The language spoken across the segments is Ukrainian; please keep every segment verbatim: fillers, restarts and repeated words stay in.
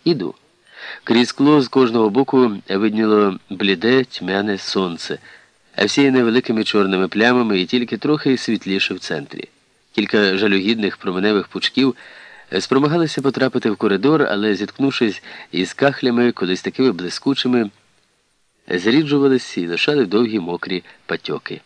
Іду. Крізь скло з кожного боку видніло бліде, тьмяне сонце, а всіяне великими чорними плямами і тільки трохи світліше в центрі. Кілька жалюгідних променевих пучків спромагалися потрапити в коридор, але, зіткнувшись із кахлями, колись такими блискучими, зріджувалися і лишали довгі мокрі патьоки.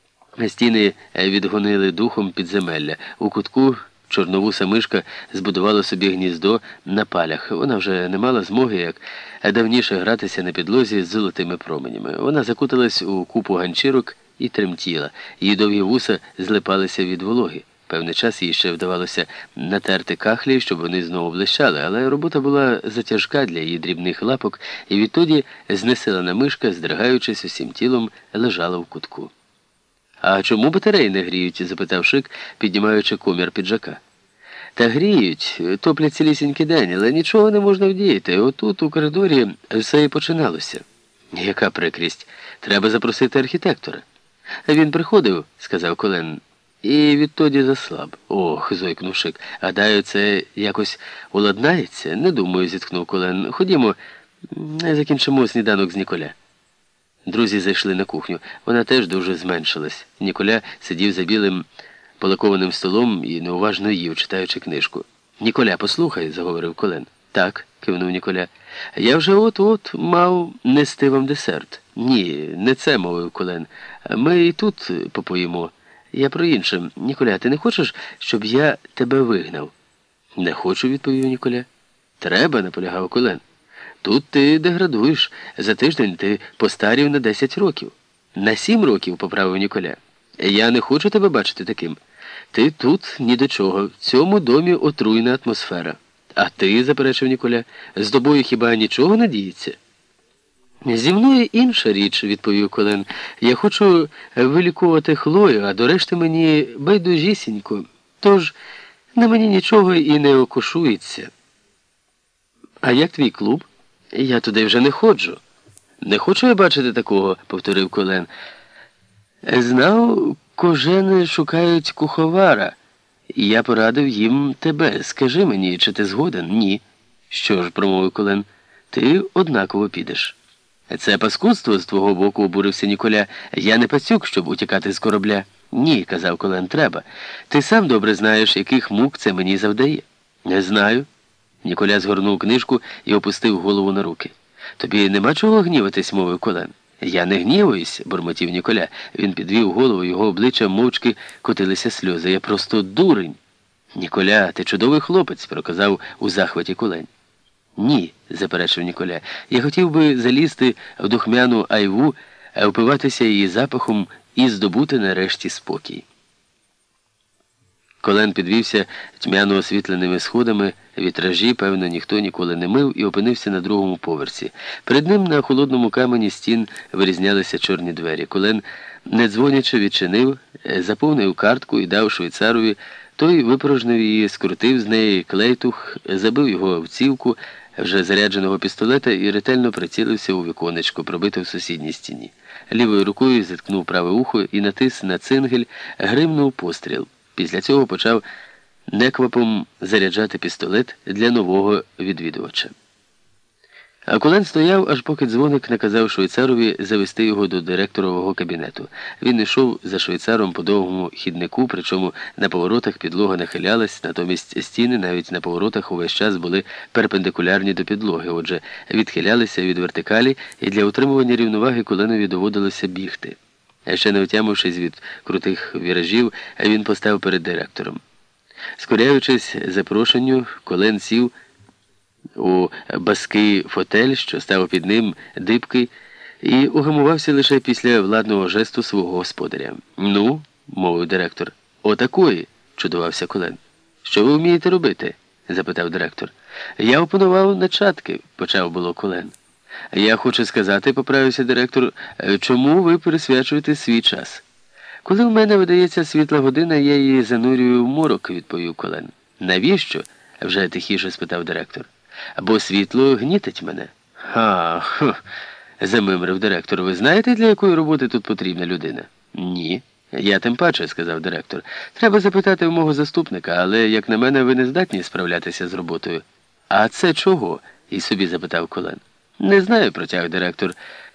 Стіни відгонили духом підземелля. У кутку чорновуса мишка збудувала собі гніздо на палях. Вона вже не мала змоги, як давніше, гратися на підлозі з золотими променями. Вона закуталась у купу ганчірок і тремтіла. Її довгі вуса злипалися від вологи. Певний час їй ще вдавалося натерти кахлі, щоб вони знову блищали, але робота була затяжка для її дрібних лапок, і відтоді знесилена мишка, здригаючись усім тілом, лежала в кутку. «А чому батареї не гріють?» – запитав Шик, піднімаючи комір піджака. «Та гріють, топлять цілісінький день, але нічого не можна вдіяти. Отут, у коридорі, все і починалося». «Яка прикрість? Треба запросити архітектора». «Він приходив», – сказав Колен, – «і відтоді заслаб». «Ох», – зойкнув Шик, – «гадаю, це якось уладнається?» «Не думаю», – зітхнув Колен. «Ходімо, закінчимо сніданок з Ніколя». Друзі зайшли на кухню. Вона теж дуже зменшилась. Ніколя сидів за білим полакованим столом і неуважно їв, читаючи книжку. «Ніколя, послухай», – заговорив Колен. «Так», – кивнув Ніколя. «Я вже от-от мав нести вам десерт». «Ні, не це», – мовив Колен. «Ми і тут попоїмо. Я про інше. Ніколя, ти не хочеш, щоб я тебе вигнав?» «Не хочу», – відповів Ніколя. «Треба», – наполягав Колен. «Тут ти деградуєш. За тиждень ти постарів на десять років». «На сім років», – поправив Ніколя. «Я не хочу тебе бачити таким. Ти тут ні до чого. В цьому домі отруйна атмосфера». «А ти», – заперечив Ніколя, – «з тобою хіба нічого не діється?» «Зі мною інша річ», – відповів Колен. «Я хочу вилікувати Хлою, а до решти мені байдужісінько. Тож на мені нічого і не окушується». «А як твій клуб?» «Я туди вже не ходжу». «Не хочу я бачити такого», – повторив Колен. «Знав, кожени шукають куховара. Я порадив їм тебе. Скажи мені, чи ти згоден?» «Ні». «Що ж», – промовив Колен, – «ти однаково підеш». «Це паскудство з твого боку», – обурився Ніколя. «Я не пацюк, щоб утікати з корабля». «Ні», – казав Колен, – «треба. Ти сам добре знаєш, яких мук це мені завдає». «Не знаю». Ніколя згорнув книжку і опустив голову на руки. «Тобі нема чого гніватись», – мовив Колен. «Я не гніваюсь», – бурмотів Ніколя. Він підвів голову, його обличчя мовчки котилися сльози. «Я просто дурень». «Ніколя, ти чудовий хлопець», – проказав у захваті Колен. «Ні», – заперечив Ніколя. «Я хотів би залізти в духмяну айву, впиватися її запахом і здобути нарешті спокій». Колен підвівся тьмяно освітленими сходами, вітражі, певно, ніхто ніколи не мив, і опинився на другому поверсі. Перед ним на холодному камені стін вирізнялися чорні двері. Колен, не дзвонячи, відчинив, заповнив картку і дав швейцарові. Той випорожнив її, скрутив з неї клейтух, забив його в цівку вже зарядженого пістолета і ретельно прицілився у віконечко, пробите в сусідній стіні. Лівою рукою зіткнув праве ухо і натис на цингель, гримнув постріл. Після цього почав неквапом заряджати пістолет для нового відвідувача. А Колен стояв, аж поки дзвоник наказав швейцарові завести його до директорового кабінету. Він йшов за швейцаром по довгому хіднику, причому на поворотах підлога нахилялась, натомість стіни навіть на поворотах увесь час були перпендикулярні до підлоги, отже, відхилялися від вертикалі, і для утримування рівноваги Коленові доводилося бігти. А ще не отямившись від крутих віражів, він постав перед директором. Скоряючись запрошенню, Колен сів у баский фотель, що став під ним дибки, і угамувався лише після владного жесту свого господаря. «Ну», – мовив директор. «Отакої», – чудувався Колен. «Що ви вмієте робити?» – запитав директор. «Я опанував начатки», – почав було Колен. «Я хочу сказати», – поправився директор, – «чому ви присвячуєте свій час?» «Коли в мене видається світла година, я її занурюю в морок», – відповів Колен. «Навіщо?» – вже тихіше спитав директор. «Бо світло гнітить мене». «Ха, хм», – замимрив директор. «Ви знаєте, для якої роботи тут потрібна людина?» «Ні». «Я тим паче», – сказав директор. «Треба запитати у мого заступника, але, як на мене, ви не здатні справлятися з роботою». «А це чого?» і собі запитав Колен. Не знаю, протяг директор.